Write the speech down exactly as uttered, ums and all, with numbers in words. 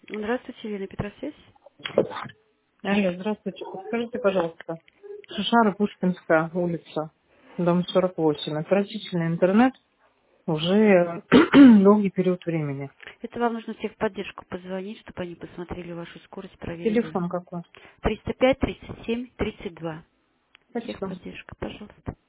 Здравствуйте, Елена Петросвязь. Алло, здравствуйте. Подскажите, пожалуйста, Шишара, Пушкинская улица, дом сорок восемь. Отвратительный интернет уже долгий период времени. Это вам нужно в техподдержку позвонить, чтобы они посмотрели вашу скорость, проверили. Телефон какой? триста пять тридцать семь тридцать два. Спасибо. Техподдержка, пожалуйста.